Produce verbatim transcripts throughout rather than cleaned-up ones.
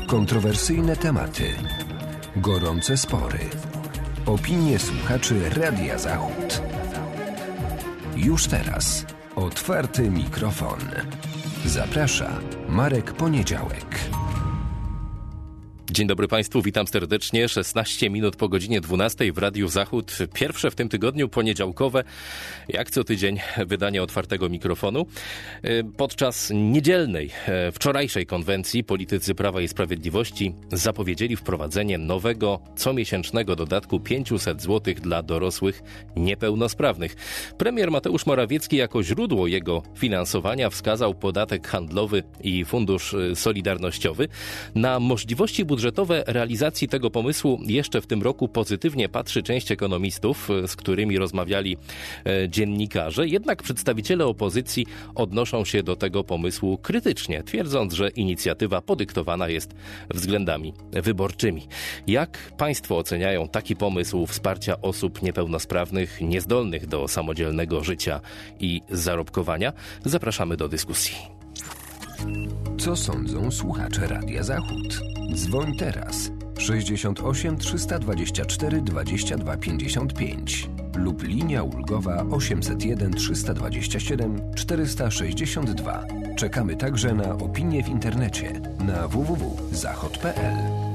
Kontrowersyjne tematy, gorące spory, opinie słuchaczy Radia Zachód. Już teraz otwarty mikrofon. Zaprasza Marek Poniedziałek. Dzień dobry Państwu, witam serdecznie. szesnaście minut po godzinie dwunastej w Radiu Zachód. Pierwsze w tym tygodniu poniedziałkowe, jak co tydzień, wydanie otwartego mikrofonu. Podczas niedzielnej, wczorajszej konwencji politycy Prawa i Sprawiedliwości zapowiedzieli wprowadzenie nowego, comiesięcznego dodatku pięćset złotych dla dorosłych niepełnosprawnych. Premier Mateusz Morawiecki jako źródło jego finansowania wskazał podatek handlowy i fundusz solidarnościowy. Na możliwości budżetowe Budżetowe realizacji tego pomysłu jeszcze w tym roku pozytywnie patrzy część ekonomistów, z którymi rozmawiali dziennikarze. Jednak przedstawiciele opozycji odnoszą się do tego pomysłu krytycznie, twierdząc, że inicjatywa podyktowana jest względami wyborczymi. Jak Państwo oceniają taki pomysł wsparcia osób niepełnosprawnych, niezdolnych do samodzielnego życia i zarobkowania? Zapraszamy do dyskusji. Co sądzą słuchacze Radia Zachód? Dzwoń teraz sześćdziesiąt osiem trzysta dwadzieścia cztery dwadzieścia dwa pięćdziesiąt pięć lub linia ulgowa osiemset jeden trzysta dwadzieścia siedem czterysta sześćdziesiąt dwa. Czekamy także na opinie w internecie na w w w kropka zachod kropka p l.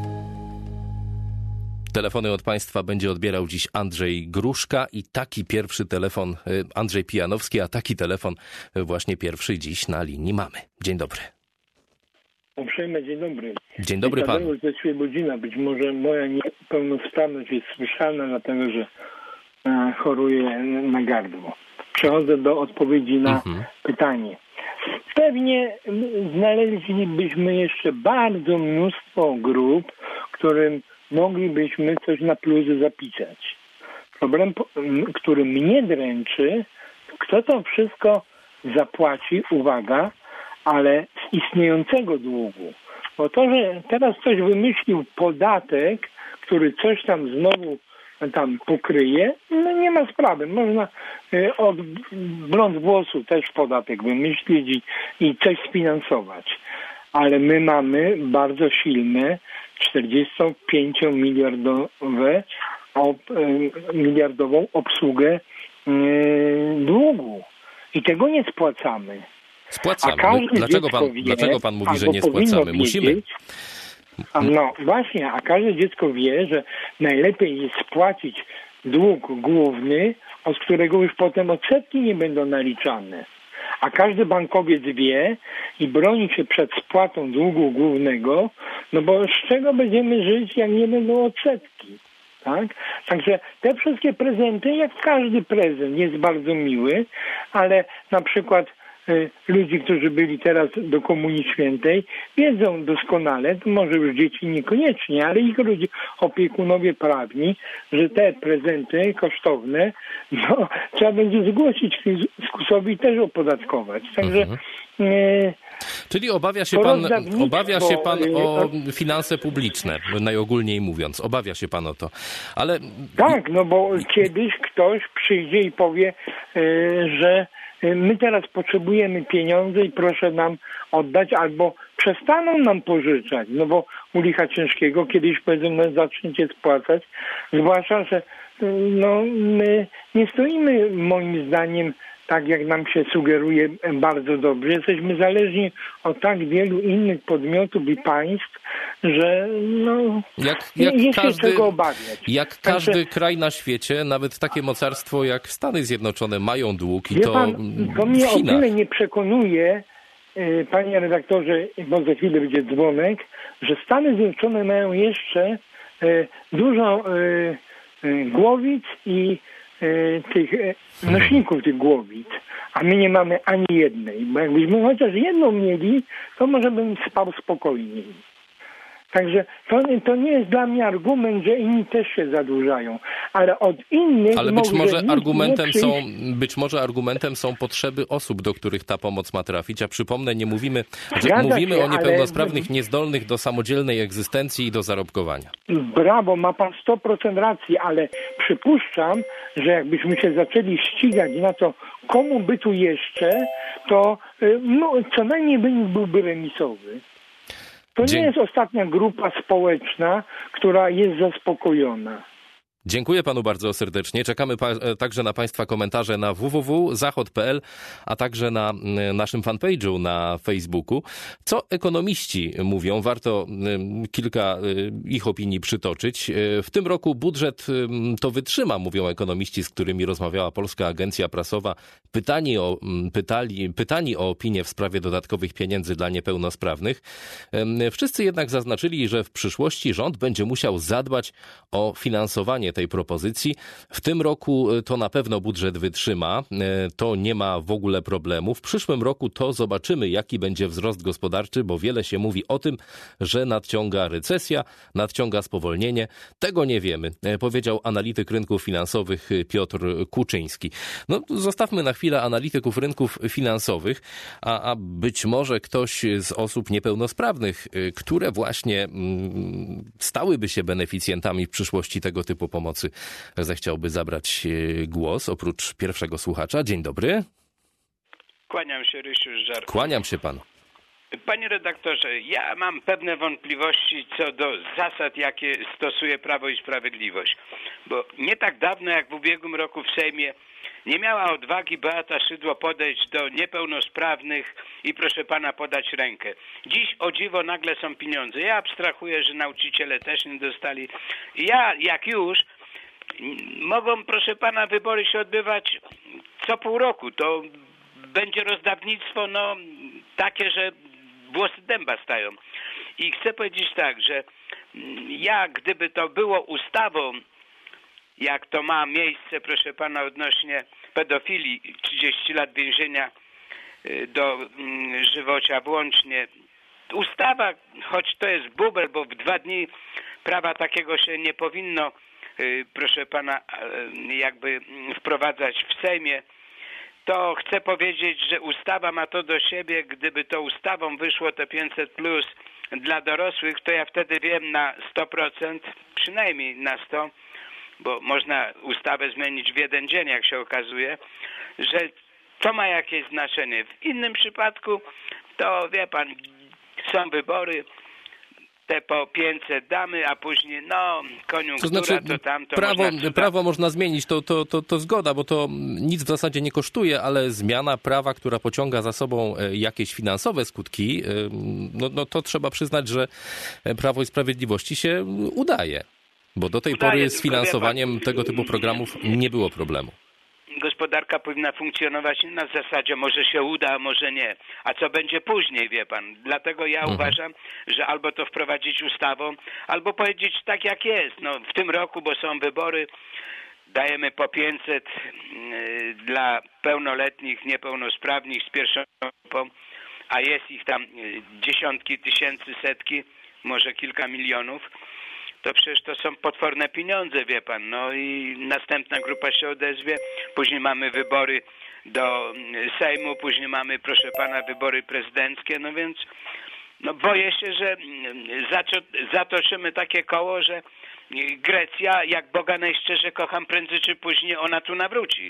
Telefony od Państwa będzie odbierał dziś Andrzej Gruszka i taki pierwszy telefon, Andrzej Pijanowski, a taki telefon właśnie pierwszy dziś na linii mamy. Dzień dobry. Uprzejme dzień dobry. Dzień dobry panu. Ze Świebodzina. Być może moja niepełnosprawność jest słyszalna, dlatego że e, choruję na gardło. Przechodzę do odpowiedzi na mhm. pytanie. Pewnie znaleźlibyśmy jeszcze bardzo mnóstwo grup, którym moglibyśmy coś na plusy zapisać. Problem, który mnie dręczy, kto to wszystko zapłaci, uwaga, ale z istniejącego długu. Bo to, że teraz ktoś wymyślił podatek, który coś tam znowu tam pokryje, no nie ma sprawy. Można y, od blond włosu też podatek wymyślić i, i coś sfinansować. Ale my mamy bardzo silne czterdziestopięciomiliardowe ob, y, miliardową obsługę y, długu. I tego nie spłacamy. Spłacamy. Dlaczego pan, wie, dlaczego pan mówi, że nie spłacamy? Musimy. Wiedzieć, a no właśnie, a każde dziecko wie, że najlepiej jest spłacić dług główny, od którego już potem odsetki nie będą naliczane. A każdy bankowiec wie i broni się przed spłatą długu głównego, no bo z czego będziemy żyć, jak nie będą odsetki? Tak? Także te wszystkie prezenty, jak każdy prezent, jest bardzo miły, ale na przykład y, ludzi, którzy byli teraz do Komunii Świętej, wiedzą doskonale, to może już dzieci niekoniecznie, ale ich ludzie, opiekunowie prawni, że te prezenty kosztowne, no, trzeba będzie zgłosić fiskusowi i też opodatkować. Także mhm. y, Czyli obawia się pan, obawia się pan o finanse publiczne, najogólniej mówiąc. Obawia się pan o to. Ale... Tak, no bo kiedyś ktoś przyjdzie i powie, że my teraz potrzebujemy pieniądze i proszę nam oddać, albo przestaną nam pożyczać. No bo u licha ciężkiego kiedyś powiedzą, no zaczniecie spłacać. Zwłaszcza, że no, my nie stoimy moim zdaniem tak jak nam się sugeruje bardzo dobrze. Jesteśmy zależni od tak wielu innych podmiotów i państw, że no, jak, jak jest każdy, się czego obawiać. Jak Także, każdy kraj na świecie, nawet takie mocarstwo jak Stany Zjednoczone mają dług i to pan, to mnie w o tyle nie przekonuje, panie redaktorze, bo za chwilę będzie dzwonek, że Stany Zjednoczone mają jeszcze dużo głowic i tych nośników tych głowic, a my nie mamy ani jednej, bo jakbyśmy chociaż jedną mieli, to może bym spał spokojniej. Także to, to nie jest dla mnie argument, że inni też się zadłużają, ale od innych... Ale być może argumentem są, być może argumentem są potrzeby osób, do których ta pomoc ma trafić, a przypomnę, nie mówimy, że mówimy się, o niepełnosprawnych, ale... niezdolnych do samodzielnej egzystencji i do zarobkowania. Brawo, ma pan sto procent racji, ale przypuszczam, że jakbyśmy się zaczęli ścigać na to, komu by tu jeszcze, to no, co najmniej wynik byłby remisowy. To Dzie- nie jest ostatnia grupa społeczna, która jest zaspokojona. Dziękuję panu bardzo serdecznie. Czekamy pa- także na państwa komentarze na w w w kropka zachod kropka p l, a także na y, naszym fanpage'u na Facebooku. Co ekonomiści mówią? Warto y, kilka y, ich opinii przytoczyć. Y, w tym roku budżet y, to wytrzyma, mówią ekonomiści, z którymi rozmawiała Polska Agencja Prasowa. Pytani o, y, pytali, pytani o opinię w sprawie dodatkowych pieniędzy dla niepełnosprawnych. Y, wszyscy jednak zaznaczyli, że w przyszłości rząd będzie musiał zadbać o finansowanie tej propozycji. W tym roku to na pewno budżet wytrzyma, to nie ma w ogóle problemu. W przyszłym roku to zobaczymy, jaki będzie wzrost gospodarczy, bo wiele się mówi o tym, że nadciąga recesja, nadciąga spowolnienie. Tego nie wiemy, powiedział analityk rynków finansowych Piotr Kuczyński. No, zostawmy na chwilę analityków rynków finansowych, a, a być może ktoś z osób niepełnosprawnych, które właśnie mm, stałyby się beneficjentami w przyszłości tego typu pomocy, zechciałby zabrać głos oprócz pierwszego słuchacza. Dzień dobry. Kłaniam się, Rysiu z Żarku. Kłaniam się panu. Panie redaktorze, ja mam pewne wątpliwości co do zasad, jakie stosuje Prawo i Sprawiedliwość. Bo nie tak dawno, jak w ubiegłym roku w Sejmie, nie miała odwagi Beata Szydło podejść do niepełnosprawnych i proszę pana podać rękę. Dziś o dziwo nagle są pieniądze. Ja abstrahuję, że nauczyciele też nie dostali. Ja, jak już, mogą, proszę pana, wybory się odbywać co pół roku. To będzie rozdawnictwo, no, takie, że włosy dęba stają. I chcę powiedzieć tak, że ja, gdyby to było ustawą, jak to ma miejsce, proszę pana, odnośnie pedofilii, trzydzieści lat więzienia do żywocia włącznie. Ustawa, choć to jest bubel, bo w dwa dni prawa takiego się nie powinno, proszę pana, jakby wprowadzać w Sejmie, to chcę powiedzieć, że ustawa ma to do siebie, gdyby to ustawą wyszło te pięćset plus dla dorosłych, to ja wtedy wiem na sto procent, przynajmniej na sto procent, bo można ustawę zmienić w jeden dzień, jak się okazuje, że to ma jakieś znaczenie. W innym przypadku to, wie pan, są wybory, te po pięćset damy, a później no koniunktura, to, znaczy, to tam, to prawo, można... prawo można zmienić, to, to, to, to zgoda, bo to nic w zasadzie nie kosztuje, ale zmiana prawa, która pociąga za sobą jakieś finansowe skutki, no, no to trzeba przyznać, że Prawo i Sprawiedliwości się udaje. Bo do tej udaje, pory z finansowaniem pan, tego typu programów nie było problemu. Gospodarka powinna funkcjonować na zasadzie może się uda, a może nie. A co będzie później, wie pan? Dlatego ja mhm. uważam, że albo to wprowadzić ustawą, albo powiedzieć tak jak jest. No, w tym roku, bo są wybory, dajemy po pięćset yy, dla pełnoletnich, niepełnosprawnych z pierwszą grupą, a jest ich tam yy, dziesiątki tysięcy, setki, może kilka milionów. To przecież to są potworne pieniądze, wie pan. No i następna grupa się odezwie. Później mamy wybory do Sejmu, później mamy, proszę pana, wybory prezydenckie. No więc no boję się, że zatoczymy takie koło, że Grecja, jak Boga najszczerze kocham, prędzej czy później ona tu nawróci.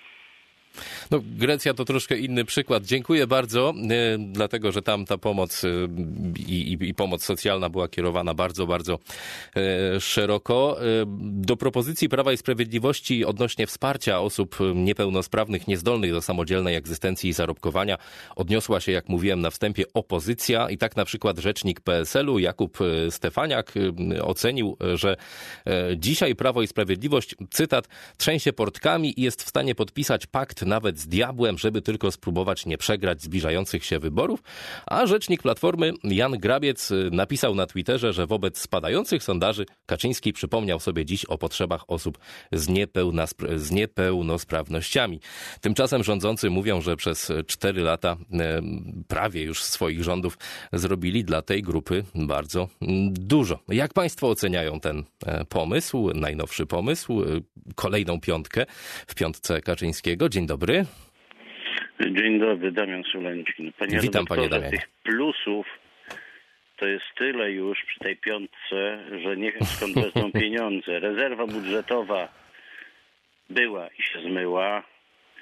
No, Grecja to troszkę inny przykład. Dziękuję bardzo, dlatego że tam ta pomoc i, i, i pomoc socjalna była kierowana bardzo, bardzo szeroko. Do propozycji Prawa i Sprawiedliwości odnośnie wsparcia osób niepełnosprawnych, niezdolnych do samodzielnej egzystencji i zarobkowania odniosła się, jak mówiłem na wstępie, opozycja i tak na przykład rzecznik P S L u Jakub Stefaniak ocenił, że dzisiaj Prawo i Sprawiedliwość, cytat, trzęsie portkami i jest w stanie podpisać pakt nawet z diabłem, żeby tylko spróbować nie przegrać zbliżających się wyborów, a rzecznik Platformy Jan Grabiec napisał na Twitterze, że wobec spadających sondaży Kaczyński przypomniał sobie dziś o potrzebach osób z, niepełnospra- z niepełnosprawnościami. Tymczasem rządzący mówią, że przez cztery lata e, prawie już swoich rządów zrobili dla tej grupy bardzo dużo. Jak państwo oceniają ten e, pomysł, najnowszy pomysł, e, kolejną piątkę w piątce Kaczyńskiego? Dzień dobry. Dzień dobry, Damian Szulęcin. Panie Witam, panie Damianie. Tych plusów to jest tyle już przy tej piątce, że nie wiem skąd wezmą pieniądze. Rezerwa budżetowa była i się zmyła.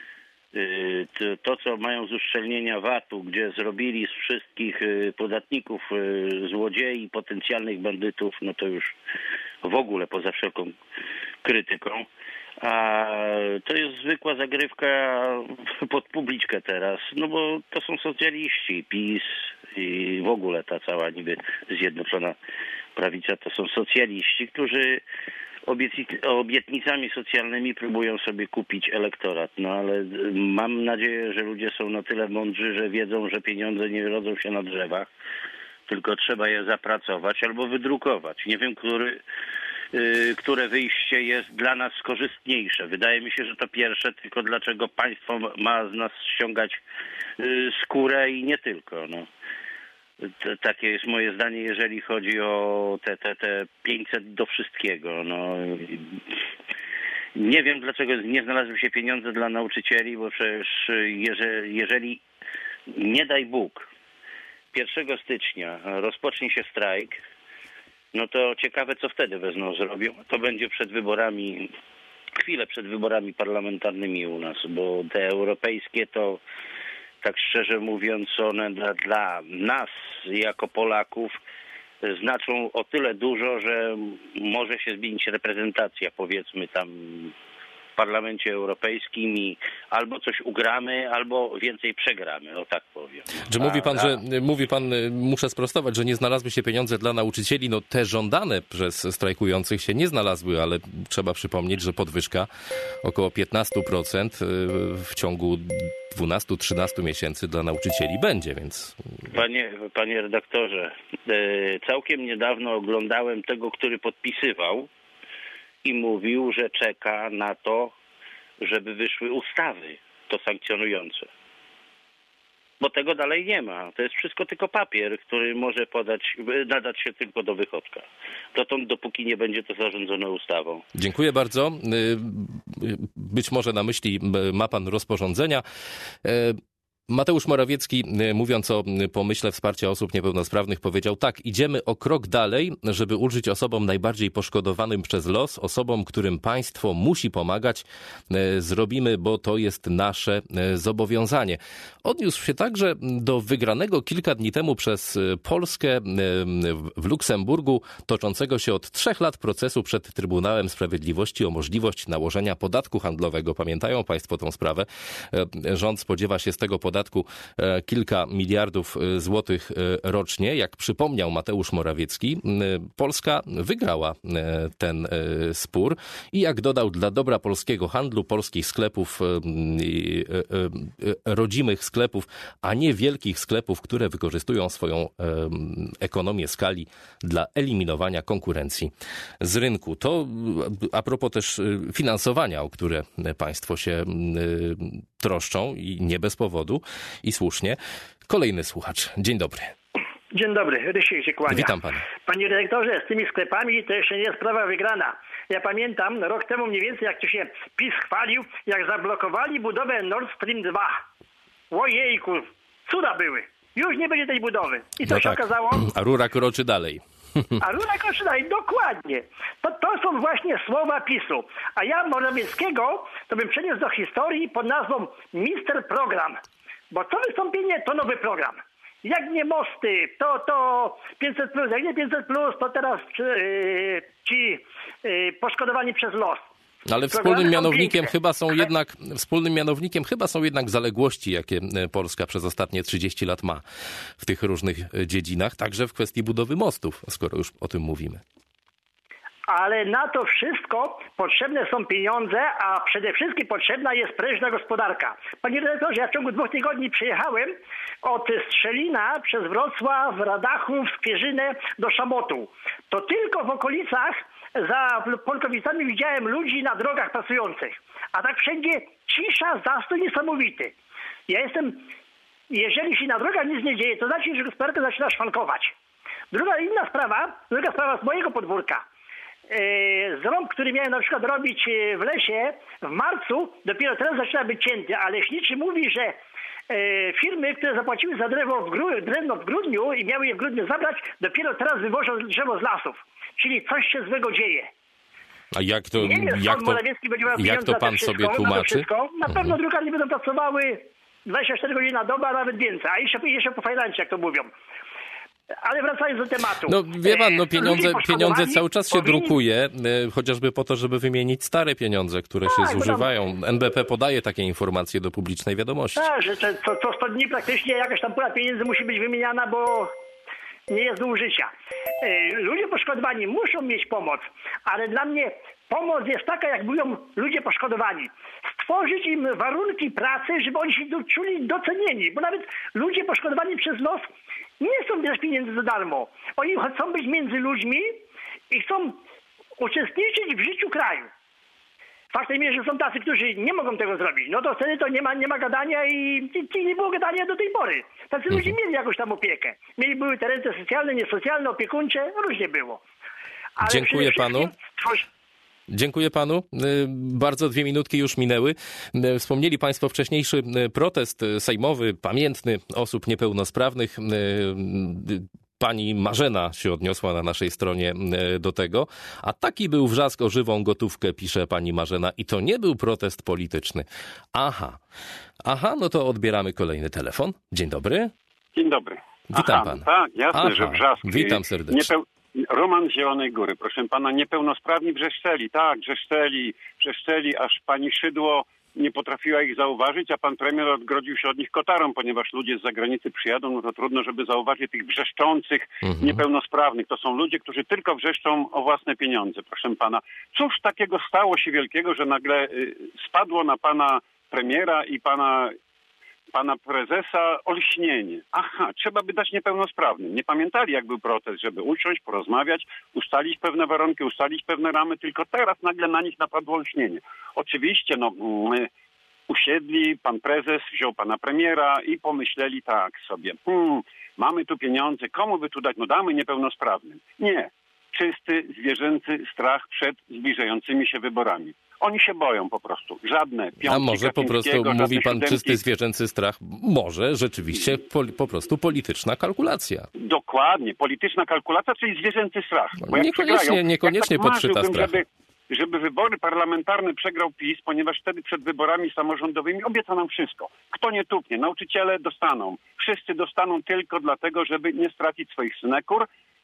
To, co mają z uszczelnienia V A T-u, gdzie zrobili z wszystkich podatników złodziei, potencjalnych bandytów, no to już w ogóle poza wszelką krytyką. A to jest zwykła zagrywka pod publiczkę teraz, no bo to są socjaliści, PiS i w ogóle ta cała niby zjednoczona prawica to są socjaliści, którzy obietnicami socjalnymi próbują sobie kupić elektorat. No ale mam nadzieję, że ludzie są na tyle mądrzy, że wiedzą, że pieniądze nie rodzą się na drzewach, tylko trzeba je zapracować albo wydrukować. Nie wiem, który, yy, które wyjście jest dla nas korzystniejsze. Wydaje mi się, że to pierwsze, tylko dlaczego państwo ma z nas ściągać yy, skórę i nie tylko. No. Takie jest moje zdanie, jeżeli chodzi o te, te, te pięćset do wszystkiego. No, nie wiem, dlaczego nie znalazły się pieniądze dla nauczycieli, bo przecież jeżeli, jeżeli nie daj Bóg pierwszego stycznia rozpocznie się strajk, no to ciekawe, co wtedy wezmą zrobią. To będzie przed wyborami, chwilę przed wyborami parlamentarnymi u nas, bo te europejskie to tak szczerze mówiąc, one dla, dla nas jako Polaków znaczą o tyle dużo, że może się zmienić reprezentacja, powiedzmy tam w Parlamencie Europejskim i albo coś ugramy, albo więcej przegramy, o tak powiem. Czy mówi pan, że mówi pan, muszę sprostować, że nie znalazły się pieniądze dla nauczycieli, no te żądane przez strajkujących się nie znalazły, ale trzeba przypomnieć, że podwyżka około piętnaście procent w ciągu dwunastu trzynastu miesięcy dla nauczycieli będzie, więc... Panie, panie redaktorze, całkiem niedawno oglądałem tego, który podpisywał i mówił, że czeka na to, żeby wyszły ustawy to sankcjonujące. Bo tego dalej nie ma. To jest wszystko tylko papier, który może podać, nadać się tylko do wychodka. Dotąd, dopóki nie będzie to zarządzone ustawą. Dziękuję bardzo. Być może na myśli ma pan rozporządzenia. Mateusz Morawiecki, mówiąc o pomyśle wsparcia osób niepełnosprawnych, powiedział tak, idziemy o krok dalej, żeby ulżyć osobom najbardziej poszkodowanym przez los, osobom, którym państwo musi pomagać. Zrobimy, bo to jest nasze zobowiązanie. Odniósł się także do wygranego kilka dni temu przez Polskę w Luksemburgu toczącego się od trzech lat procesu przed Trybunałem Sprawiedliwości o możliwość nałożenia podatku handlowego. Pamiętają państwo tą sprawę? Rząd spodziewa się z tego podatku kilka miliardów złotych rocznie. Jak przypomniał Mateusz Morawiecki, Polska wygrała ten spór i jak dodał, dla dobra polskiego handlu, polskich sklepów, rodzimych sklepów, a nie wielkich sklepów, które wykorzystują swoją ekonomię skali dla eliminowania konkurencji z rynku. To a propos też finansowania, o które państwo się troszczą i nie bez powodu. I słusznie. Kolejny słuchacz. Dzień dobry. Dzień dobry, Rysiek się kłania. Witam pana. Panie dyrektorze, z tymi sklepami to jeszcze nie jest sprawa wygrana. Ja pamiętam rok temu mniej więcej, jak to się PiS chwalił, jak zablokowali budowę Nord Stream dwa. Ojejku, cuda były. Już nie będzie tej budowy. I co no się tak. okazało? A rura kroczy dalej. A rura kroczy dalej, dokładnie. To, to są właśnie słowa PiSu. A ja Morawieckiego to bym przeniósł do historii pod nazwą Mister Program. Bo co wystąpienie, to nowy program. Jak nie mosty, to, to pięćset plus, jak nie pięćset plus, to teraz yy, ci yy, poszkodowani przez los. Ale wspólnym mianownikiem chyba są jednak wspólnym mianownikiem chyba są jednak zaległości, jakie Polska przez ostatnie trzydzieści lat ma w tych różnych dziedzinach, także w kwestii budowy mostów, skoro już o tym mówimy. Ale na to wszystko potrzebne są pieniądze, a przede wszystkim potrzebna jest prężna gospodarka. Panie redaktorze, ja w ciągu dwóch tygodni przyjechałem od Strzelina przez Wrocław, Radachów, Skwierzynę do Szamotu. To tylko w okolicach za Polkowicami widziałem ludzi na drogach pracujących. A tak wszędzie cisza, zastój niesamowity. Ja jestem, jeżeli się na drogach nic nie dzieje, to znaczy, że gospodarka zaczyna szwankować. Druga inna sprawa, druga sprawa z mojego podwórka. Zrąb, który miałem na przykład robić w lesie w marcu, dopiero teraz zaczyna być cięty, a leśniczy mówi, że firmy, które zapłaciły za drewno w, gru- drewno w grudniu i miały je w grudniu zabrać, dopiero teraz wywożą drzewo z lasów. Czyli coś się złego dzieje. A jak to, nie wiem, jak to, jak to pan wszystko, sobie tłumaczy? Na, na pewno mhm. drukarnie będą pracowały dwadzieścia cztery godziny na dobę, a nawet więcej. A jeszcze, jeszcze po fajlancie, jak to mówią. Ale wracając do tematu. No wie pan, no pieniądze, pieniądze cały czas się powinni... drukuje, chociażby po to, żeby wymienić stare pieniądze, które tak, się zużywają. Tam... N B P podaje takie informacje do publicznej wiadomości. Tak, że co, co sto dni praktycznie jakaś tam pula pieniędzy musi być wymieniana, bo nie jest do użycia. Ludzie poszkodowani muszą mieć pomoc, ale dla mnie pomoc jest taka, jak mówią ludzie poszkodowani. Stworzyć im warunki pracy, żeby oni się czuli docenieni, bo nawet ludzie poszkodowani przez los nie chcą bierać pieniędzy za darmo. Oni chcą być między ludźmi i chcą uczestniczyć w życiu kraju. Faktem jest, że są tacy, którzy nie mogą tego zrobić. No to wtedy to nie ma, nie ma gadania i, i nie było gadania do tej pory. Tacy mhm. ludzie mieli jakąś tam opiekę. Mieli, były te ręce socjalne, niesocjalne, opiekuńcze, różnie było. Ale dziękuję panu. Coś... Dziękuję panu. Bardzo dwie minutki już minęły. Wspomnieli państwo wcześniejszy protest sejmowy, pamiętny osób niepełnosprawnych. Pani Marzena się odniosła na naszej stronie do tego. A taki był wrzask o żywą gotówkę, pisze pani Marzena. I to nie był protest polityczny. Aha. Aha, no to odbieramy kolejny telefon. Dzień dobry. Dzień dobry. Witam Aha, pana. Tak, jasne, Aha, że wrzask. Witam serdecznie. Niepeł... Roman z Zielonej Góry. Proszę pana, niepełnosprawni wrzeszczeli. Tak, wrzeszczeli, wrzeszczeli, aż pani Szydło nie potrafiła ich zauważyć, a pan premier odgrodził się od nich kotarą, ponieważ ludzie z zagranicy przyjadą, no to trudno, żeby zauważyć tych wrzeszczących mhm. niepełnosprawnych. To są ludzie, którzy tylko wrzeszczą o własne pieniądze. Proszę pana, cóż takiego stało się wielkiego, że nagle y, spadło na pana premiera i pana pana prezesa olśnienie. Aha, trzeba by dać niepełnosprawnym. Nie pamiętali, jak był protest, żeby usiąść, porozmawiać, ustalić pewne warunki, ustalić pewne ramy, tylko teraz nagle na nich napadło olśnienie. Oczywiście, no, mm, usiedli, pan prezes wziął pana premiera i pomyśleli tak sobie, hmm, mamy tu pieniądze, komu by tu dać? No damy niepełnosprawnym. Nie. Czysty, zwierzęcy strach przed zbliżającymi się wyborami. Oni się boją po prostu. Żadne piątki A może po prostu, mówi pan, siódemki. Czysty zwierzęcy strach? Może rzeczywiście po, po prostu polityczna kalkulacja. Dokładnie. Polityczna kalkulacja, czyli zwierzęcy strach. Bo niekoniecznie niekoniecznie ja tak podszyta strach. Żeby, żeby wybory parlamentarne przegrał PiS, ponieważ wtedy przed wyborami samorządowymi obieca nam wszystko. Kto nie tupnie? Nauczyciele dostaną. Wszyscy dostaną tylko dlatego, żeby nie stracić swoich synekur.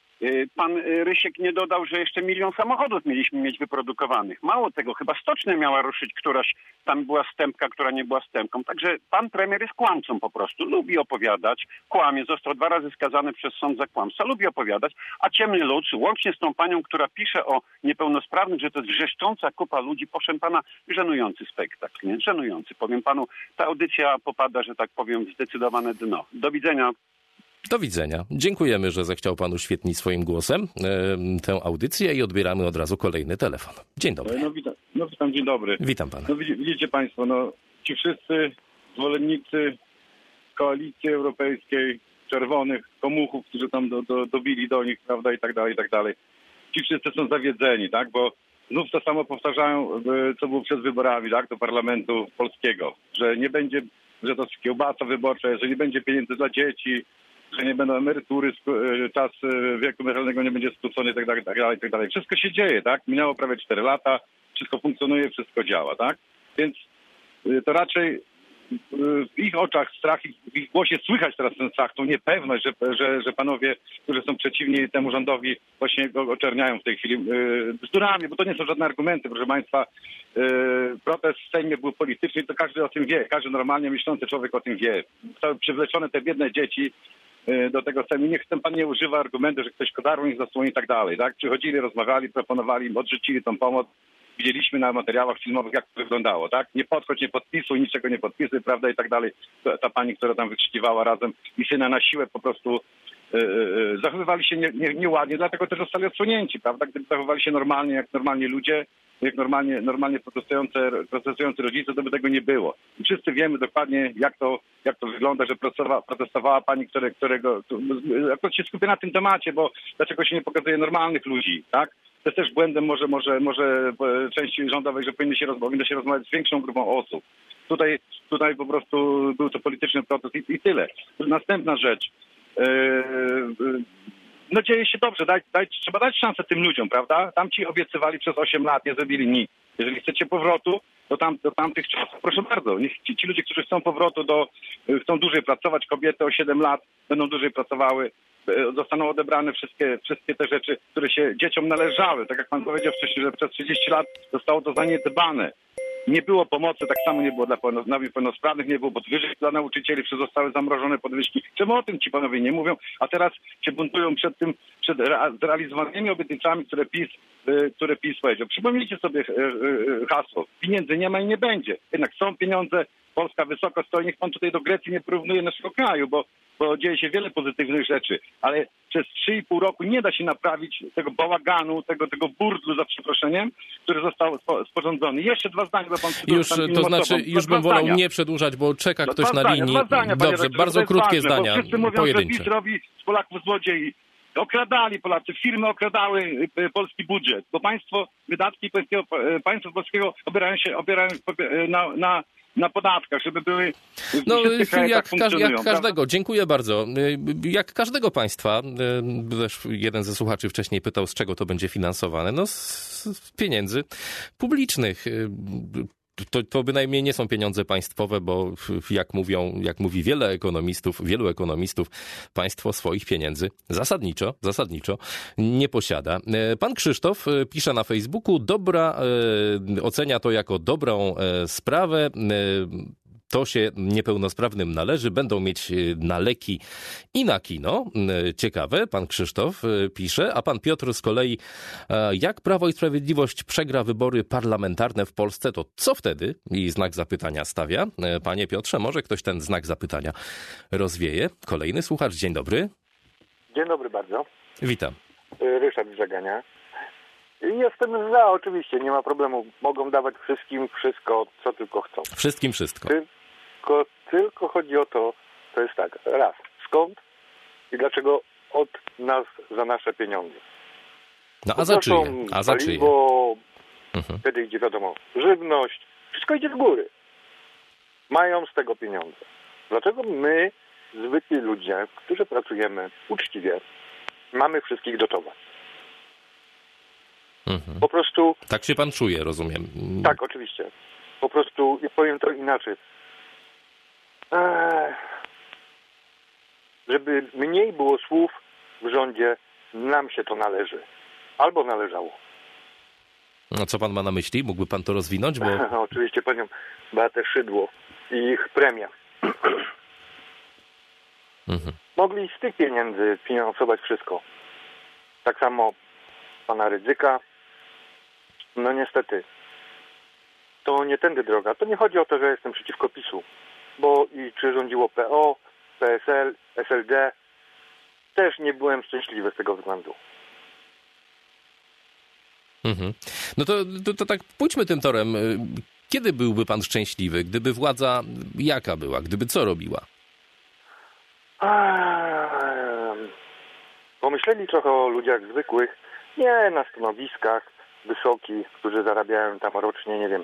Pan Rysiek nie dodał, że jeszcze milion samochodów mieliśmy mieć wyprodukowanych. Mało tego, chyba stocznia miała ruszyć któraś, tam była stępka, która nie była stępką. Także pan premier jest kłamcą po prostu. Lubi opowiadać, kłamie, został dwa razy skazany przez sąd za kłamstwo, lubi opowiadać, a ciemny lud, łącznie z tą panią, która pisze o niepełnosprawnych, że to jest wrzeszcząca kupa ludzi, proszę pana, żenujący spektakl, nie? Żenujący. Powiem panu, ta audycja popada, że tak powiem, w zdecydowane dno. Do widzenia. Do widzenia. Dziękujemy, że zechciał pan uświetnić swoim głosem e, tę audycję i odbieramy od razu kolejny telefon. Dzień dobry. No witam, no, witam dzień dobry. Witam pana. No widzicie państwo, no ci wszyscy zwolennicy Koalicji Europejskiej, czerwonych komuchów, którzy tam do, do, dobili do nich, prawda, i tak dalej, i tak dalej. Ci wszyscy są zawiedzeni, tak, bo znów to samo powtarzają, co było przed wyborami, tak, do Parlamentu Polskiego, że nie będzie, że to jest kiełbasa wyborcza, że nie będzie pieniędzy dla dzieci, że nie będą emerytury, czas wieku emerytalnego nie będzie skrócony i tak dalej, tak dalej, tak dalej. Wszystko się dzieje, tak? Minęło prawie cztery lata, wszystko funkcjonuje, wszystko działa, tak? Więc to raczej w ich oczach strach, w ich głosie słychać teraz ten strach, tą niepewność, że, że, że panowie, którzy są przeciwni temu rządowi, właśnie go oczerniają w tej chwili bzdurami, bo to nie są żadne argumenty, proszę państwa. Protest w Sejmie był polityczny, to każdy o tym wie, każdy normalnie myślący człowiek o tym wie. Zostały przywleczone te biedne dzieci do tego Sejmu. Niech ten pan nie używa argumentu, że ktoś kodarł ich zasłoni i tak dalej, tak? Przychodzili, rozmawiali, proponowali im, odrzucili tą pomoc. Widzieliśmy na materiałach filmowych, jak to wyglądało, tak? Nie podchodź, nie podpisuj, niczego nie podpisuj, prawda, i tak dalej. Ta pani, która tam wykrzykiwała razem i syna na siłę po prostu yy, yy, zachowywali się nie, nie, nieładnie, dlatego też zostali odsunięci, prawda? Gdyby zachowywali się normalnie, jak normalni ludzie, jak normalnie, normalnie protestujące, protestujący rodzice, to by tego nie było. I wszyscy wiemy dokładnie, jak to, jak to wygląda, że protestowała, protestowała pani, które, którego... Jak się skupia na tym temacie, bo dlaczego się nie pokazuje normalnych ludzi, tak? To jest też błędem może, może, może części rządowej, że powinno się, powinno się rozmawiać z większą grupą osób. Tutaj, tutaj po prostu był to polityczny protest i, i tyle. Następna rzecz. Yy, no dzieje się dobrze, daj, daj, trzeba dać szansę tym ludziom, prawda? Tam ci obiecywali przez osiem lat, nie zrobili nic. Jeżeli chcecie powrotu do, tam, do tamtych czasów, proszę bardzo, niech ci, ci ludzie, którzy chcą powrotu, do, chcą dłużej pracować, kobiety o siedem lat będą dłużej pracowały, zostaną odebrane wszystkie, wszystkie te rzeczy, które się dzieciom należały. Tak jak pan powiedział wcześniej, że przez trzydzieści lat zostało to zaniedbane. Nie było pomocy, tak samo nie było dla niepełnosprawnych, nie było podwyżek dla nauczycieli, zostały zamrożone podwyżki. Czemu o tym ci panowie nie mówią? A teraz się buntują przed tym, przed zrealizowanymi obietnicami, które PiS, które PiS powiedział. Przypomnijcie sobie hasło. Pieniędzy nie ma i nie będzie. Jednak są pieniądze, Polska wysoko stoi. Niech pan tutaj do Grecji nie porównuje naszego kraju, bo, bo dzieje się wiele pozytywnych rzeczy. Ale przez trzy i pół roku nie da się naprawić tego bałaganu, tego, tego burdlu, za przeproszeniem, który został sporządzony. Jeszcze dwa zdania, bo pan... Już, to znaczy, już bym wolał nie przedłużać, bo czeka no, ktoś na zdania, linii. Zdania, Dobrze, redaktorze, bardzo krótkie ważne, zdania, wszyscy mówią, pojedyncze. że PiS robi z Polaków złodziei. Okradali Polacy, firmy okradały polski budżet, bo państwo, wydatki polskiego, państwa polskiego obierają się obierają na, na, na podatkach, żeby były w no, krajach jak, tak każ, jak każdego, prawda? Dziękuję bardzo. Jak każdego państwa, też jeden ze słuchaczy wcześniej pytał, z czego to będzie finansowane. No z, z pieniędzy publicznych. To, to bynajmniej nie są pieniądze państwowe, bo jak mówią, jak mówi wiele ekonomistów, wielu ekonomistów, państwo swoich pieniędzy zasadniczo, zasadniczo nie posiada. Pan Krzysztof pisze na Facebooku, dobra, ocenia to jako dobrą sprawę. To się niepełnosprawnym należy, będą mieć na leki i na kino. Ciekawe, pan Krzysztof pisze, a pan Piotr z kolei, jak Prawo i Sprawiedliwość przegra wybory parlamentarne w Polsce, to co wtedy? I znak zapytania stawia. Panie Piotrze, może ktoś ten znak zapytania rozwieje? Kolejny słuchacz, dzień dobry. Dzień dobry bardzo. Witam. Ryszard z Żegania. Jestem za, oczywiście, nie ma problemu. Mogą dawać wszystkim wszystko, co tylko chcą. Wszystkim wszystko. Tylko, tylko chodzi o to, to jest tak, raz, skąd i dlaczego od nas za nasze pieniądze. No a za czyje? A za czyje? Paliwo, mhm. Wtedy idzie, wiadomo, żywność, wszystko idzie z góry. Mają z tego pieniądze. Dlaczego my, zwykli ludzie, którzy pracujemy uczciwie, mamy wszystkich dotować? Mhm. Po prostu... Tak się pan czuje, rozumiem. Tak, oczywiście. Po prostu powiem to inaczej. Eee, żeby mniej było słów w rządzie, nam się to należy. Albo należało. No co pan ma na myśli? Mógłby pan to rozwinąć? Bo... Oczywiście panią Beatę Szydło i ich premia. mhm. Mogli z tych pieniędzy finansować wszystko. Tak samo pana Rydzyka. No niestety, to nie tędy droga. To nie chodzi o to, że jestem przeciwko PiSu, bo i czy rządziło P O, P S L, S L D, też nie byłem szczęśliwy z tego względu. Mhm. No to, to, to tak pójdźmy tym torem. Kiedy byłby pan szczęśliwy? Gdyby władza jaka była? Gdyby co robiła? Eee, pomyśleli trochę o ludziach zwykłych, nie na stanowiskach wysokich, którzy zarabiają tam rocznie, nie wiem,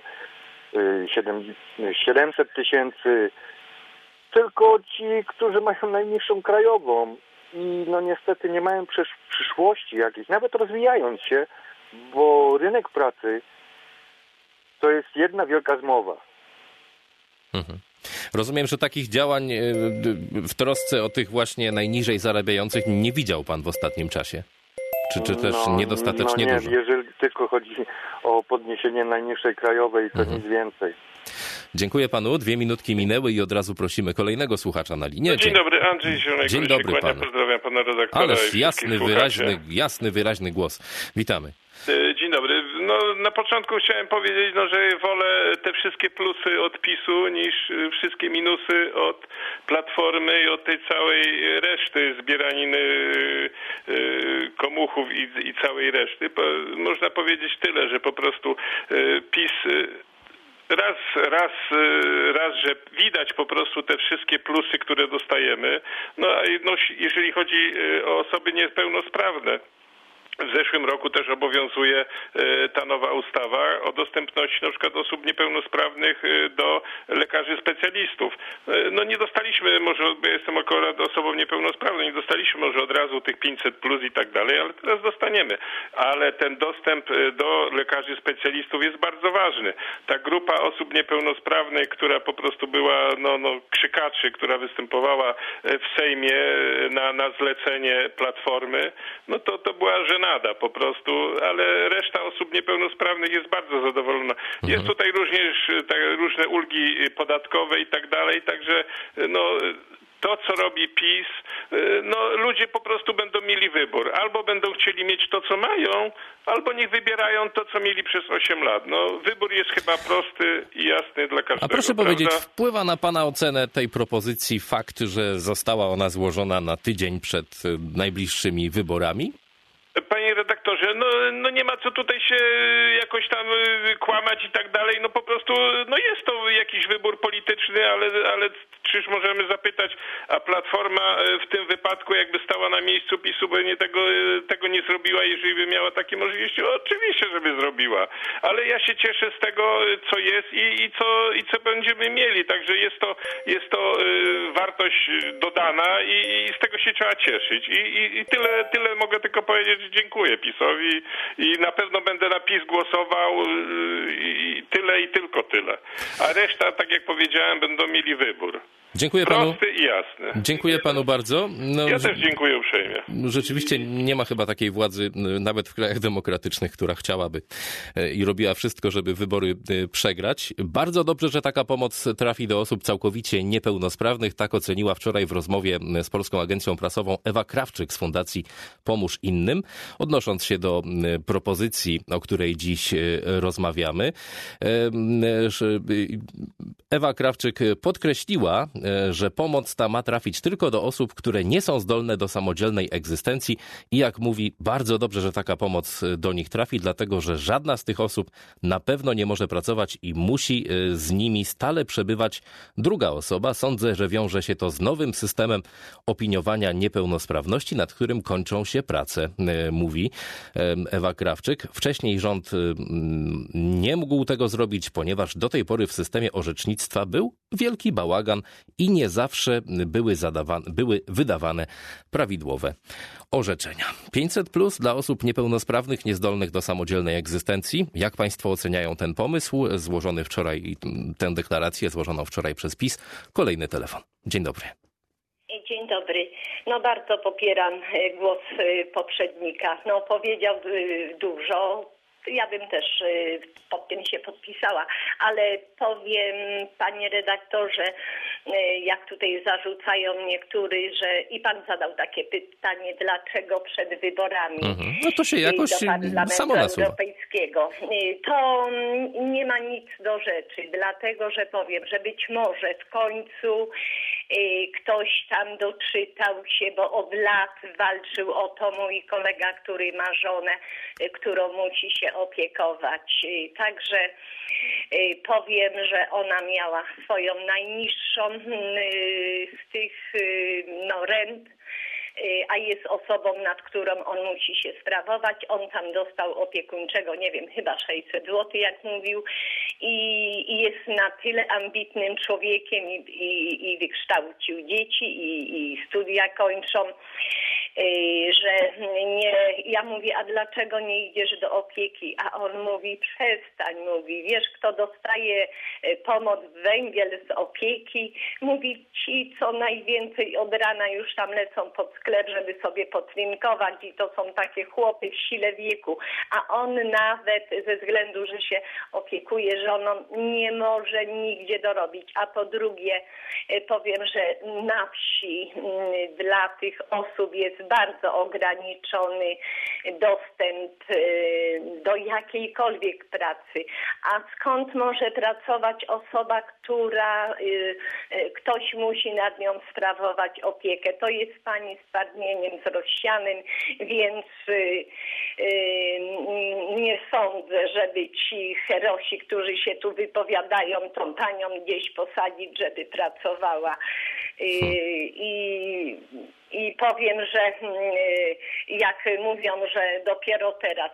siedemset tysięcy, tylko ci, którzy mają najniższą krajową i no niestety nie mają przysz- przyszłości jakiejś, nawet rozwijając się, bo rynek pracy to jest jedna wielka zmowa. Mhm. Rozumiem, że takich działań w trosce o tych właśnie najniżej zarabiających nie widział pan w ostatnim czasie? Czy, czy też no, niedostatecznie no nie, dużo? Jeżeli tylko chodzi o podniesienie najniższej krajowej, to mhm. nic więcej. Dziękuję panu. Dwie minutki minęły i od razu prosimy kolejnego słuchacza na linię. Dzień, Dzień dobry, Andrzej Zionek. Dzień dobry panu. Pozdrawiam pana redaktora. Ależ jasny, wyraźny, jasny, wyraźny głos. Witamy. Dzień dobry. No, na początku chciałem powiedzieć, no, że wolę te wszystkie plusy od PiSu niż wszystkie minusy od Platformy i od tej całej reszty zbieraniny komuchów i, i całej reszty. Można powiedzieć tyle, że po prostu PiS raz, raz, raz, że widać po prostu te wszystkie plusy, które dostajemy, no a no, jeżeli chodzi o osoby niepełnosprawne, W zeszłym roku też obowiązuje ta nowa ustawa o dostępności na przykład osób niepełnosprawnych do lekarzy specjalistów. No nie dostaliśmy, może ja jestem akurat osobą niepełnosprawną, nie dostaliśmy może od razu tych pięćset plus i tak dalej, ale teraz dostaniemy. Ale ten dostęp do lekarzy specjalistów jest bardzo ważny. Ta grupa osób niepełnosprawnych, która po prostu była no, no, krzykaczy, która występowała w Sejmie na, na zlecenie Platformy, no to, to była żenada po prostu, ale reszta osób niepełnosprawnych jest bardzo zadowolona. Mhm. Jest tutaj również tak, różne ulgi podatkowe i tak dalej, także no to, co robi PiS, no ludzie po prostu będą mieli wybór. Albo będą chcieli mieć to, co mają, albo niech wybierają to, co mieli przez osiem lat. No wybór jest chyba prosty i jasny dla każdego. A proszę prawda? powiedzieć, wpływa na pana ocenę tej propozycji fakt, że została ona złożona na tydzień przed najbliższymi wyborami? Panie redaktorze, no, no nie ma co tutaj się jakoś tam kłamać i tak dalej, no po prostu no jest to jakiś wybór polityczny, ale, ale czyż możemy zapytać, a Platforma w tym wypadku jakby stała na miejscu PiS-u, by nie tego, tego nie zrobiła, jeżeli by miała takie możliwości? Oczywiście, żeby zrobiła, ale ja się cieszę z tego, co jest i, i, co, i co będziemy mieli, także jest to, jest to wartość dodana i, i z tego się trzeba cieszyć i, i, i tyle, tyle mogę tylko powiedzieć. Dziękuję PiS-owi i na pewno będę na PiS głosował i tyle i tylko tyle. A reszta, tak jak powiedziałem, będą mieli wybór. Dziękuję panu. Prosty i jasny. Dziękuję panu bardzo. No, ja też dziękuję uprzejmie. Rzeczywiście nie ma chyba takiej władzy, nawet w krajach demokratycznych, która chciałaby i robiła wszystko, żeby wybory przegrać. Bardzo dobrze, że taka pomoc trafi do osób całkowicie niepełnosprawnych. Tak oceniła wczoraj w rozmowie z Polską Agencją Prasową Ewa Krawczyk z Fundacji Pomóż Innym, odnosząc się do propozycji, o której dziś rozmawiamy. Ewa Krawczyk podkreśliła, że pomoc ta ma trafić tylko do osób, które nie są zdolne do samodzielnej egzystencji i jak mówi, bardzo dobrze, że taka pomoc do nich trafi, dlatego że żadna z tych osób na pewno nie może pracować i musi z nimi stale przebywać druga osoba. Sądzę, że wiąże się to z nowym systemem opiniowania niepełnosprawności, nad którym kończą się prace, mówi Ewa Krawczyk. Wcześniej rząd nie mógł tego zrobić, ponieważ do tej pory w systemie orzecznictwa był wielki bałagan i nie zawsze były, zadawane, były wydawane prawidłowe orzeczenia. pięćset plus dla osób niepełnosprawnych, niezdolnych do samodzielnej egzystencji. Jak państwo oceniają ten pomysł złożony wczoraj, tę deklarację złożoną wczoraj przez PiS? Kolejny telefon. Dzień dobry. Dzień dobry. No bardzo popieram głos poprzednika. No powiedział dużo. Ja bym też pod tym się podpisała, ale powiem, panie redaktorze, jak tutaj zarzucają niektórzy, że i pan zadał takie pytanie, dlaczego przed wyborami mhm. No to się jakoś do Parlamentu samo nasuwa. Europejskiego. To nie ma nic do rzeczy, dlatego że powiem, że być może w końcu ktoś tam doczytał się, bo od lat walczył o to mój kolega, który ma żonę, którą musi się opiekować. Także powiem, że ona miała swoją najniższą z tych no, rent, a jest osobą, nad którą on musi się sprawować. On tam dostał opiekuńczego, nie wiem, chyba sześćset złotych, jak mówił, i, i jest na tyle ambitnym człowiekiem i, i, i wykształcił dzieci i, i studia kończą, że nie, ja mówię, a dlaczego nie idziesz do opieki? A on mówi, przestań, mówi, wiesz, kto dostaje pomoc, węgiel z opieki? Mówi, ci, co najwięcej od rana już tam lecą pod sklep, żeby sobie potrinkować i to są takie chłopy w sile wieku, a on nawet ze względu, że się opiekuje żoną, nie może nigdzie dorobić. A po drugie powiem, że na wsi dla tych osób jest bardzo ograniczony dostęp do jakiejkolwiek pracy. A skąd może pracować osoba, która ktoś musi nad nią sprawować opiekę? To jest pani z twardnieniem zrościanym, więc nie sądzę, żeby ci herosi, którzy się tu wypowiadają, tą panią gdzieś posadzić, żeby pracowała. I i powiem, że jak mówią, że dopiero teraz,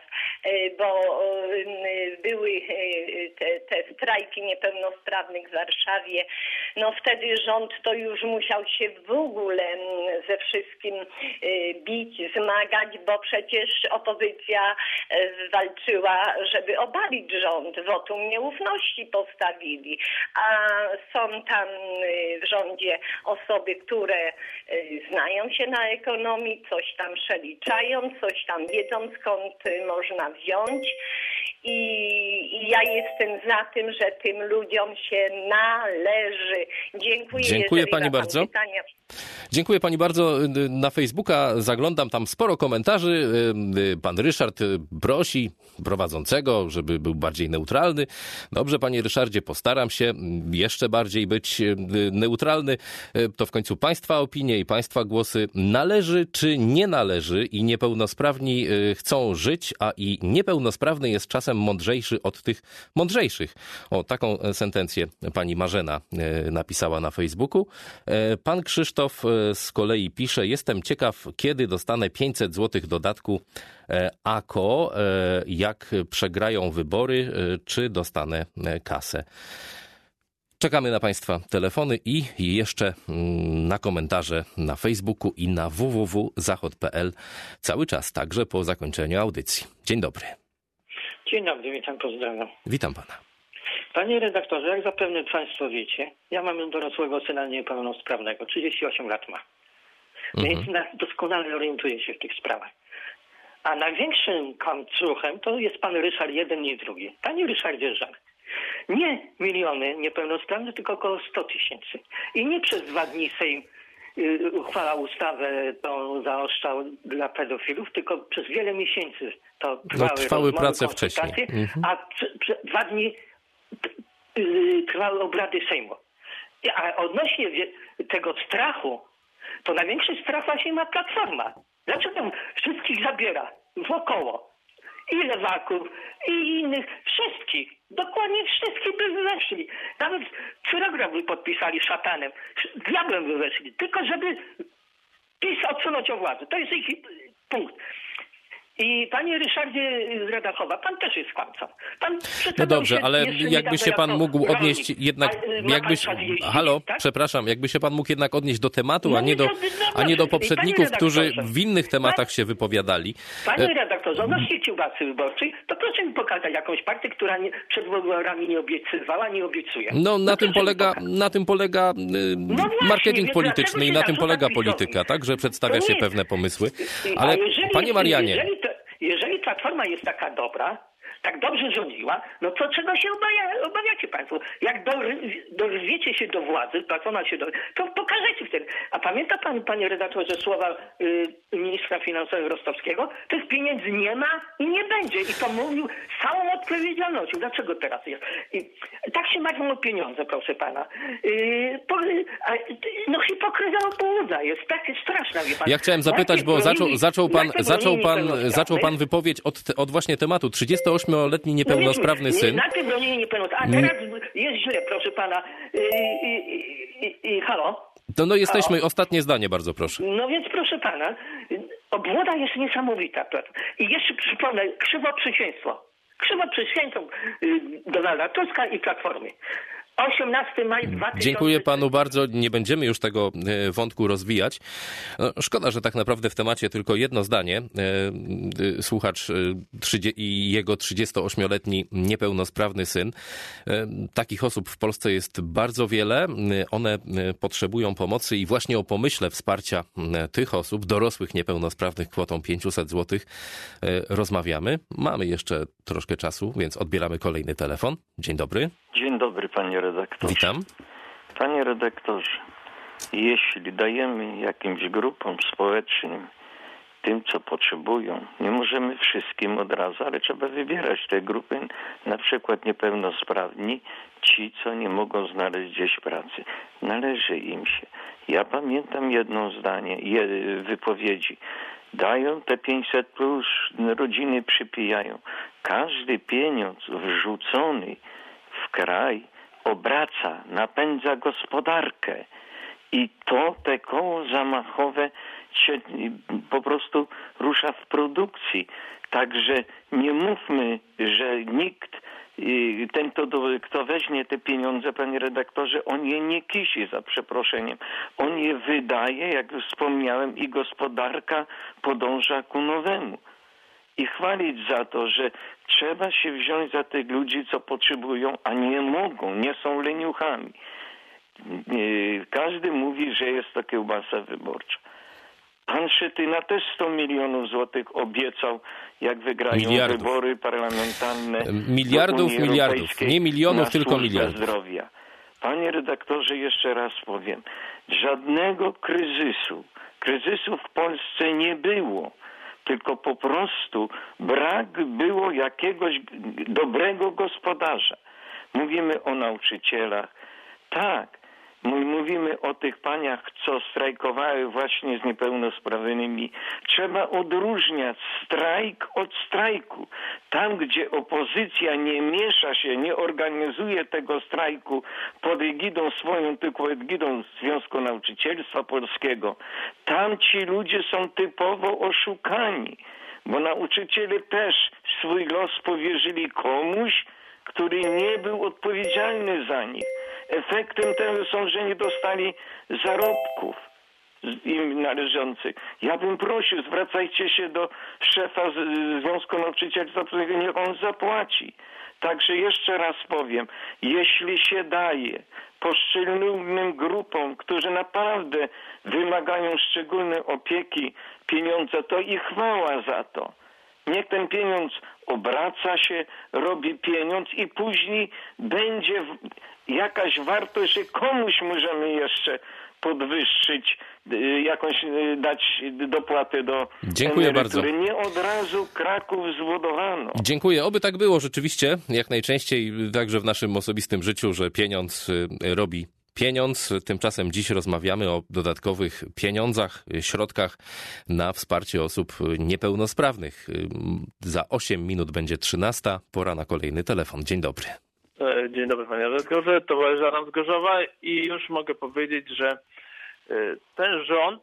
bo były te, te strajki niepełnosprawnych w Warszawie, no wtedy rząd to już musiał się w ogóle ze wszystkim bić, zmagać, bo przecież opozycja walczyła, żeby obalić rząd, wotum nieufności postawili, a są tam w rządzie osoby, które znają się na ekonomii, coś tam przeliczają, coś tam wiedzą, skąd można wziąć. I, I ja jestem za tym, że tym ludziom się należy. Dziękuję. Dziękuję pani bardzo. Pytania. Dziękuję pani bardzo. Na Facebooka zaglądam, tam sporo komentarzy. Pan Ryszard prosi prowadzącego, żeby był bardziej neutralny. Dobrze, panie Ryszardzie, postaram się jeszcze bardziej być neutralny. To w końcu państwa opinie i państwa głosy. Należy czy nie należy i niepełnosprawni chcą żyć, a i niepełnosprawny jest czasem mądrzejszy od tych mądrzejszych. O, taką sentencję pani Marzena napisała na Facebooku. Pan Krzysztof z kolei pisze: jestem ciekaw, kiedy dostanę pięćset złotych dodatku A K O, jak przegrają wybory, czy dostanę kasę. Czekamy na państwa telefony i jeszcze na komentarze na Facebooku i na w w w kropka zachod kropka p l cały czas, także po zakończeniu audycji. Dzień dobry. Dzień dobry, witam, pozdrawiam. Witam pana. Panie redaktorze, jak zapewne państwo wiecie, ja mam dorosłego syna niepełnosprawnego, trzydzieści osiem lat ma. Więc mhm. doskonale orientuję się w tych sprawach. A największym kłamczuchem to jest pan Ryszard jeden i drugi. Panie Ryszardzie, żal. Nie miliony niepełnosprawnych, tylko około sto tysięcy. I nie przez dwa dni Sejm y, uchwala ustawę tą zaostrzał dla pedofilów, tylko przez wiele miesięcy to trwały, no, trwały rozmowy, prace wcześniej. Mhm. A pr- pr- dwa dni y, trwały obrady Sejmu. A odnośnie wie- tego strachu, to największy strach właśnie ma Platforma. Dlaczego wszystkich zabiera wokoło? I lewaków, i innych, wszystkich. Dokładnie wszystkich by weszli. Nawet program by podpisali szatanem. Diabłem by weszli. Tylko żeby PiS odsunąć od władzy. To jest ich punkt. I panie Ryszardzie z Radachowa, pan też jest kłamcą. Pan no dobrze, ale jakby się pan mógł odnieść jednak, jakbyś, halo, tak? przepraszam, jakby się pan mógł jednak odnieść do tematu, no a nie do, a nie do poprzedników, którzy w innych tematach pan, się wypowiadali. Panie redaktorze, odnośnie kiełbasy wyborczej, to proszę mi pokazać jakąś partię, która nie, przed wyborami nie obiecywała, nie obiecuje. No na no, tym polega, na tym polega y, no właśnie, marketing polityczny i na tym polega polityka, tak, że przedstawia się pewne pomysły. Ale jeżeli, panie Marianie... Jeżeli, to, jeżeli Platforma jest taka dobra, tak dobrze rządziła, no to czego się obawia, obawiacie państwo? Jak dorwiecie się do władzy, Platforma się do, to pokażecie wtedy. A pamięta pan, panie redaktorze, słowa y, ministra finansowego Rostowskiego? Tych pieniędzy nie ma i nie będzie. I to mówił z całą odpowiedzialnością. Dlaczego teraz jest? I tak się marną pieniądze, proszę pana. Y, po, a, no hipokryzja obłudza jest tak straszna, wie pan. Ja chciałem zapytać, bo zaczął, zaczął pan, zaczął pan, zaczął pan wypowiedź od, od właśnie tematu trzydziestoośmioletni niepełnosprawny no syn. Najpierw bronili niepełnosprawnych, a teraz jest źle, proszę pana. I, i, i, i halo? To no jesteśmy, halo? Ostatnie zdanie, bardzo proszę. No więc proszę pana, obłuda jest niesamowita. I jeszcze przypomnę, krzywoprzysięstwo. Krzywoprzysięstwo Donalda Tuska i Platformy. osiemnastego maja dwa tysiące... Dziękuję panu bardzo. Nie będziemy już tego wątku rozwijać. No, szkoda, że tak naprawdę w temacie tylko jedno zdanie. Słuchacz i jego trzydziestoośmioletni niepełnosprawny syn. Takich osób w Polsce jest bardzo wiele. One potrzebują pomocy i właśnie o pomyśle wsparcia tych osób, dorosłych niepełnosprawnych, kwotą pięćset złotych rozmawiamy. Mamy jeszcze troszkę czasu, więc odbieramy kolejny telefon. Dzień dobry. Dzień dobry, panie redaktorze. Witam. Panie redaktorze, jeśli dajemy jakimś grupom społecznym, tym, co potrzebują, nie możemy wszystkim od razu, ale trzeba wybierać te grupy, na przykład niepełnosprawni, ci, co nie mogą znaleźć gdzieś pracy. Należy im się. Ja pamiętam jedno zdanie, wypowiedzi. Dają te pięćset plus, rodziny przypijają. Każdy pieniądz wrzucony w kraj obraca, napędza gospodarkę. I to te koło zamachowe się po prostu rusza w produkcji. Także nie mówmy, że nikt, ten kto, kto weźmie te pieniądze, panie redaktorze, on je nie kisi, za przeproszeniem. On je wydaje, jak już wspomniałem, i gospodarka podąża ku nowemu. I chwalić za to, że trzeba się wziąć za tych ludzi, co potrzebują, a nie mogą, nie są leniuchami. Każdy mówi, że jest to kiełbasa wyborcza. Pan Szytyna też sto milionów złotych obiecał, jak wygrają miliardów. wybory parlamentarne. Miliardów, miliardów. Nie milionów, tylko miliardów. Zdrowia. Panie redaktorze, jeszcze raz powiem. Żadnego kryzysu. Kryzysu w Polsce nie było. Tylko po prostu brak było jakiegoś dobrego gospodarza. Mówimy o nauczycielach. Tak. Mówimy o tych paniach, co strajkowały właśnie z niepełnosprawnymi. Trzeba odróżniać strajk od strajku. Tam, gdzie opozycja nie miesza się, nie organizuje tego strajku pod egidą swoją, tylko egidą Związku Nauczycielstwa Polskiego, tam ci ludzie są typowo oszukani, bo nauczyciele też swój los powierzyli komuś, który nie był odpowiedzialny za nich. Efektem tego są, że nie dostali zarobków im należących. Ja bym prosił, zwracajcie się do szefa Związku Nauczycielstwa, niech on zapłaci. Także jeszcze raz powiem, jeśli się daje poszczególnym grupom, którzy naprawdę wymagają szczególnej opieki, pieniądze, to i chwała za to. Niech ten pieniądz obraca się, robi pieniądz i później będzie jakaś wartość, że komuś możemy jeszcze podwyższyć, jakąś dać dopłatę do Dziękuję emerytury. bardzo. Nie od razu Kraków zbudowano. Dziękuję. Oby tak było rzeczywiście, jak najczęściej, także w naszym osobistym życiu, że pieniądz robi pieniądz. Tymczasem dziś rozmawiamy o dodatkowych pieniądzach, środkach na wsparcie osób niepełnosprawnych. Za osiem minut będzie trzynasta. Pora na kolejny telefon. Dzień dobry. Dzień dobry panie redaktorze, towarzysz Adam z Gorzowa i już mogę powiedzieć, że ten rząd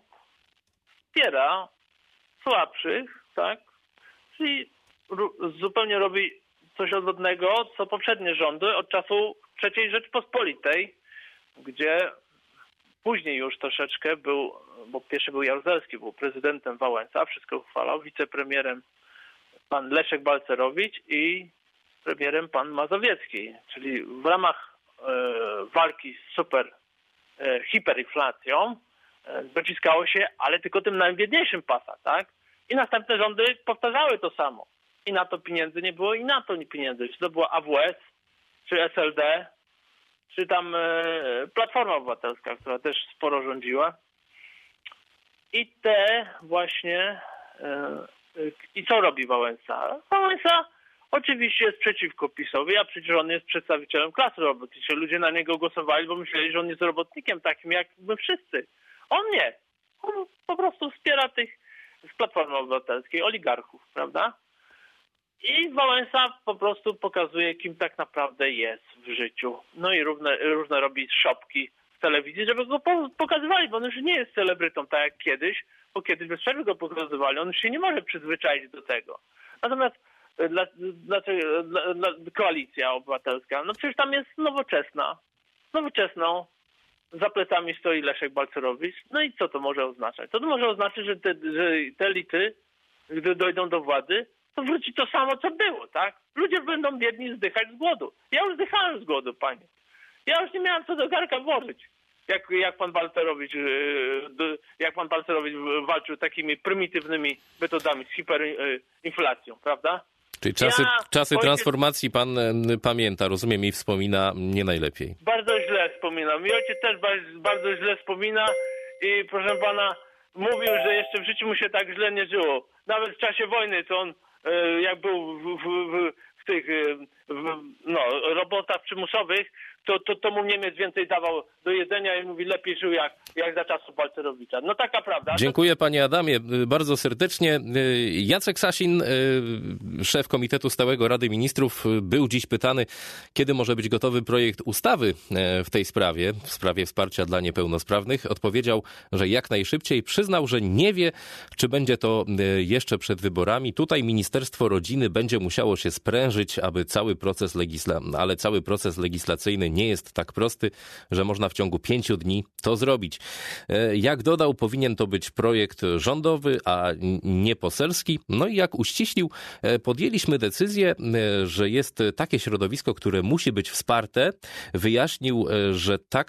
wspiera słabszych, tak? Czyli zupełnie robi coś odwrotnego, co poprzednie rządy od czasu trzeciej Rzeczpospolitej, gdzie później już troszeczkę był, bo pierwszy był Jaruzelski, był prezydentem Wałęsa, wszystko uchwalał, wicepremierem pan Leszek Balcerowicz i premierem pan Mazowiecki, czyli w ramach e, walki z super e, hiperinflacją e, dociskało się, ale tylko tym najbiedniejszym pasa, tak? I następne rządy powtarzały to samo. I na to pieniędzy nie było, i na to nie pieniędzy. Czy to była A W S, czy S L D, czy tam e, Platforma Obywatelska, która też sporo rządziła. I te właśnie e, e, i co robi Wałęsa? Wałęsa oczywiście jest przeciwko PiS-owi, a przecież on jest przedstawicielem klasy robotniczej. Ludzie na niego głosowali, bo myśleli, że on jest robotnikiem takim jak my wszyscy. On nie. On po prostu wspiera tych z Platformy Obywatelskiej, oligarchów, prawda? I Wałęsa po prostu pokazuje, kim tak naprawdę jest w życiu. No i różne, różne robi szopki w telewizji, żeby go pokazywali, bo on już nie jest celebrytą tak jak kiedyś, bo kiedyś bez przerwy go pokazywali. On już się nie może przyzwyczaić do tego. Natomiast Dla, dla, dla, dla, koalicja obywatelska, no przecież tam jest Nowoczesna. Nowoczesną za plecami stoi Leszek Balcerowicz. No i co to może oznaczać? To może oznaczać, że te, że te elity, gdy dojdą do władzy, to wróci to samo, co było, tak? Ludzie będą biedni zdychać z głodu. Ja już zdychałem z głodu, panie. Ja już nie miałem co do garka włożyć. Jak, jak pan Balcerowicz, jak pan Balcerowicz walczył takimi prymitywnymi metodami z hiperinflacją, prawda? Czyli czasy, Ja, czasy ojciec, transformacji pan e, pamięta, rozumiem, i wspomina nie najlepiej. Bardzo źle wspominam. I ojciec też bardzo, bardzo źle wspomina i proszę pana, mówił, że jeszcze w życiu mu się tak źle nie żyło. Nawet w czasie wojny, to on e, jak był w, w, w, w tych w, no, robotach przymusowych, to, to, to mu Niemiec więcej dawał do jedzenia i mówi, lepiej żył jak, jak za czasów Balcerowicza. No taka prawda. Dziękuję panie Adamie bardzo serdecznie. Jacek Sasin, szef Komitetu Stałego Rady Ministrów, był dziś pytany, kiedy może być gotowy projekt ustawy w tej sprawie, w sprawie wsparcia dla niepełnosprawnych. Odpowiedział, że jak najszybciej. Przyznał, że nie wie, czy będzie to jeszcze przed wyborami. Tutaj Ministerstwo Rodziny będzie musiało się sprężyć, aby cały proces legisla... ale cały proces legislacyjny nie jest tak prosty, że można w ciągu pięciu dni to zrobić. Jak dodał, powinien to być projekt rządowy, a nie poselski. No i jak uściślił, podjęliśmy decyzję, że jest takie środowisko, które musi być wsparte. Wyjaśnił, że tak,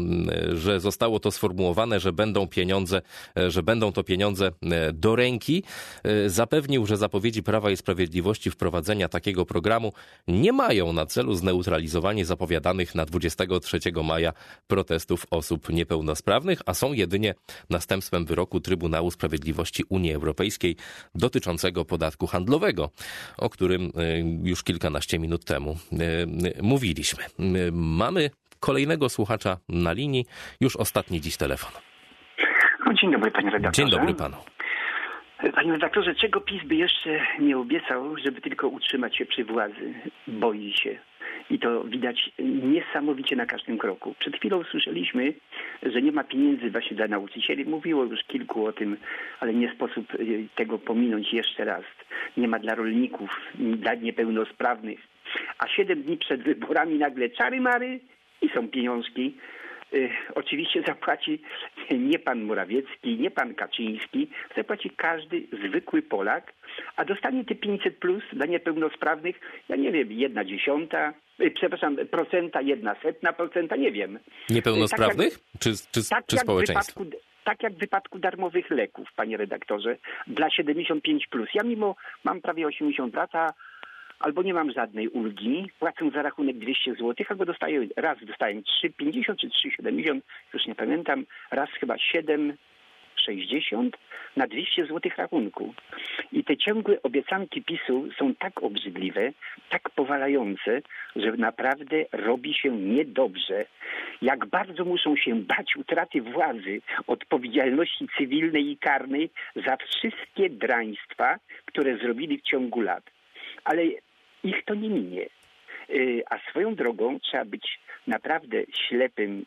że zostało to sformułowane, że będą pieniądze, że będą to pieniądze do ręki. Zapewnił, że zapowiedzi Prawa i Sprawiedliwości wprowadzenia takiego programu nie mają na celu zneutralizowanie zapowiadanych na dwudziestego trzeciego maja protestów osób niepełnosprawnych, a są jedynie następstwem wyroku Trybunału Sprawiedliwości Unii Europejskiej dotyczącego podatku handlowego, o którym już kilkanaście minut temu mówiliśmy. Mamy kolejnego słuchacza na linii, już ostatni dziś telefon. No, dzień dobry panie redaktorze. Dzień dobry panu. Panie redaktorze, czego PiS by jeszcze nie obiecał, żeby tylko utrzymać się przy władzy? Boi się. I to widać niesamowicie na każdym kroku. Przed chwilą słyszeliśmy, że nie ma pieniędzy właśnie dla nauczycieli. Mówiło już kilku o tym, ale nie sposób tego pominąć jeszcze raz. Nie ma dla rolników, dla niepełnosprawnych. A siedem dni przed wyborami nagle czary-mary i są pieniążki. Oczywiście zapłaci nie pan Morawiecki, nie pan Kaczyński, zapłaci każdy zwykły Polak, a dostanie te pięćset plus dla niepełnosprawnych, ja nie wiem, jedna dziesiąta, przepraszam, procenta, jedna setna procenta, nie wiem. Niepełnosprawnych? Tak jak, czy czy, tak czy jak społeczeństwa? W wypadku, tak jak w wypadku darmowych leków, panie redaktorze, dla siedemdziesiąt pięć plus. Ja mimo mam prawie osiemdziesiąt lat, a albo nie mam żadnej ulgi, płacę za rachunek dwieście złotych, albo dostaję, raz dostaję trzy pięćdziesiąt czy trzy siedemdziesiąt, już nie pamiętam, raz chyba siedem sześćdziesiąt na dwieście złotych rachunku. I te ciągłe obiecanki PiSu są tak obrzydliwe, tak powalające, że naprawdę robi się niedobrze. Jak bardzo muszą się bać utraty władzy, odpowiedzialności cywilnej i karnej za wszystkie draństwa, które zrobili w ciągu lat. Ale ich to nie minie. A swoją drogą trzeba być naprawdę ślepym,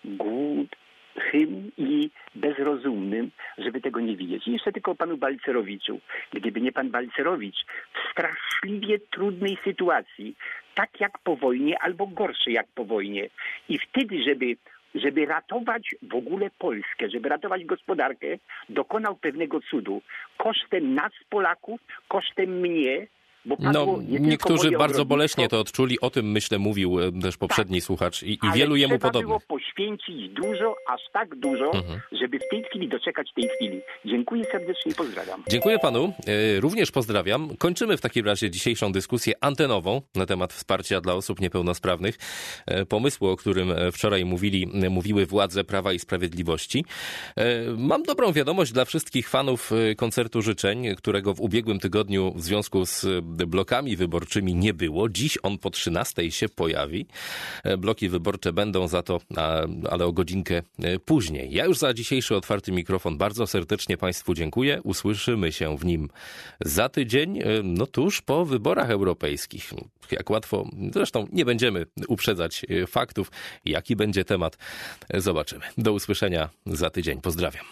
głuchym i bezrozumnym, żeby tego nie widzieć. I jeszcze tylko o panu Balcerowiczu. Gdyby nie pan Balcerowicz w straszliwie trudnej sytuacji, tak jak po wojnie, albo gorszej jak po wojnie. I wtedy, żeby żeby ratować w ogóle Polskę, żeby ratować gospodarkę, dokonał pewnego cudu. Kosztem nas, Polaków, kosztem mnie. Bo no, niektórzy bardzo boleśnie to odczuli, o tym myślę mówił też poprzedni tak, słuchacz i, i wielu jemu podobnych. Ale trzeba było poświęcić dużo, aż tak dużo, mhm. żeby w tej chwili doczekać tej chwili. Dziękuję serdecznie i pozdrawiam. Dziękuję panu, również pozdrawiam. Kończymy w takim razie dzisiejszą dyskusję antenową na temat wsparcia dla osób niepełnosprawnych. Pomysłu, o którym wczoraj mówili, mówiły władze Prawa i Sprawiedliwości. Mam dobrą wiadomość dla wszystkich fanów koncertu życzeń, którego w ubiegłym tygodniu w związku z blokami wyborczymi nie było. Dziś on po trzynastej się pojawi. Bloki wyborcze będą za to, ale o godzinkę później. Ja już za dzisiejszy otwarty mikrofon bardzo serdecznie państwu dziękuję. Usłyszymy się w nim za tydzień, no tuż po wyborach europejskich. Jak łatwo, zresztą nie będziemy uprzedzać faktów. Jaki będzie temat, zobaczymy. Do usłyszenia za tydzień. Pozdrawiam.